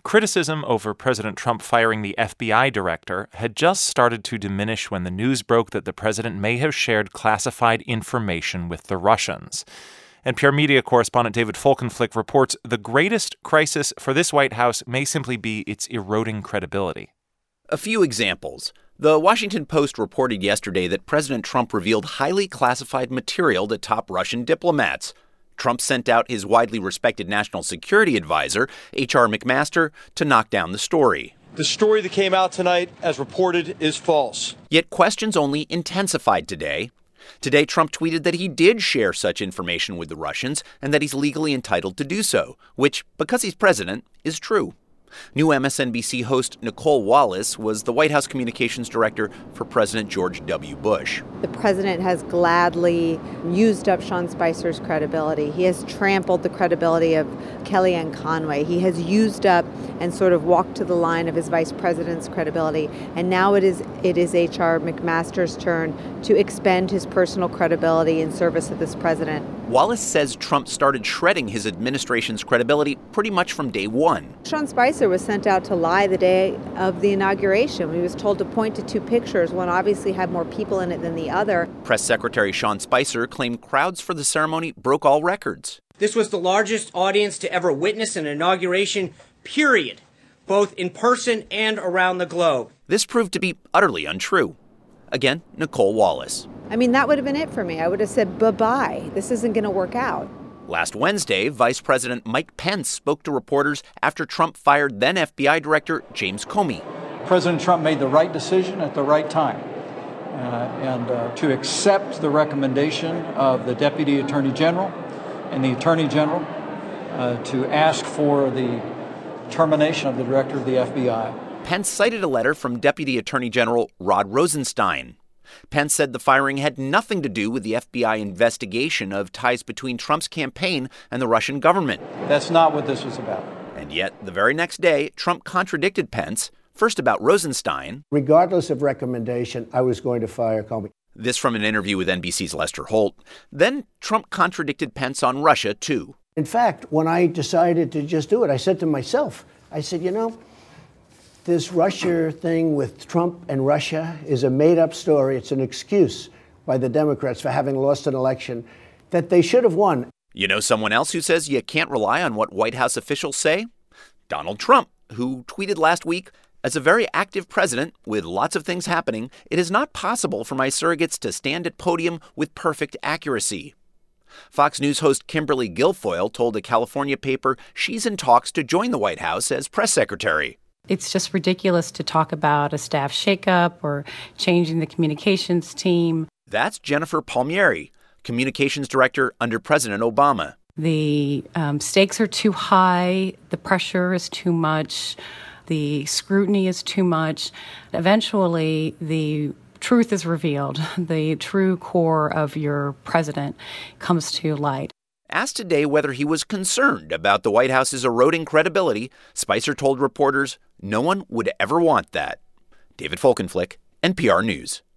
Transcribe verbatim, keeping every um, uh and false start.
criticism over President Trump firing the F B I director had just started to diminish when the news broke that the president may have shared classified information with the Russians. N P R media correspondent David Folkenflik reports the greatest crisis for this White House may simply be its eroding credibility. A few examples. The Washington Post reported yesterday that President Trump revealed highly classified material to top Russian diplomats. Trump sent out his widely respected national security advisor, H R McMaster, to knock down the story. The story that came out tonight, as reported, is false. Yet questions only intensified today. Today, Trump tweeted that he did share such information with the Russians and that he's legally entitled to do so, which, because he's president, is true. New M S N B C host Nicole Wallace was the White House communications director for President George W. Bush. The president has gladly used up Sean Spicer's credibility. He has trampled the credibility of Kellyanne Conway. He has used up and sort of walked to the line of his vice president's credibility. And now it is it is H R McMaster's turn to expend his personal credibility in service of this president. Wallace says Trump started shredding his administration's credibility pretty much from day one. Sean Spicer was sent out to lie the day of the inauguration. He was told to point to two pictures. One obviously had more people in it than the other. Press Secretary Sean Spicer claimed crowds for the ceremony broke all records. This was the largest audience to ever witness an inauguration, period, both in person and around the globe. This proved to be utterly untrue. Again, Nicole Wallace. I mean, that would have been it for me. I would have said, bye-bye. This isn't going to work out. Last Wednesday, Vice President Mike Pence spoke to reporters after Trump fired then F B I Director James Comey. President Trump made the right decision at the right time. Uh, and uh, to accept the recommendation of the Deputy Attorney General and the Attorney General uh, to ask for the termination of the Director of the F B I. Pence cited a letter from Deputy Attorney General Rod Rosenstein. Pence said the firing had nothing to do with the F B I investigation of ties between Trump's campaign and the Russian government. That's not what this was about. And yet, the very next day, Trump contradicted Pence, first about Rosenstein. Regardless of recommendation, I was going to fire Comey. This from an interview with N B C's Lester Holt. Then Trump contradicted Pence on Russia, too. In fact, when I decided to just do it, I said to myself, I said, you know, this Russia thing with Trump and Russia is a made-up story. It's an excuse by the Democrats for having lost an election that they should have won. You know someone else who says you can't rely on what White House officials say? Donald Trump, who tweeted last week, as a very active president with lots of things happening, it is not possible for my surrogates to stand at podium with perfect accuracy. Fox News host Kimberly Guilfoyle told a California paper she's in talks to join the White House as press secretary. It's just ridiculous to talk about a staff shakeup or changing the communications team. That's Jennifer Palmieri, communications director under President Obama. The um, stakes are too high. The pressure is too much. The scrutiny is too much. Eventually, the truth is revealed. The true core of your president comes to light. Asked today whether he was concerned about the White House's eroding credibility, Spicer told reporters no one would ever want that. David Folkenflik, N P R News.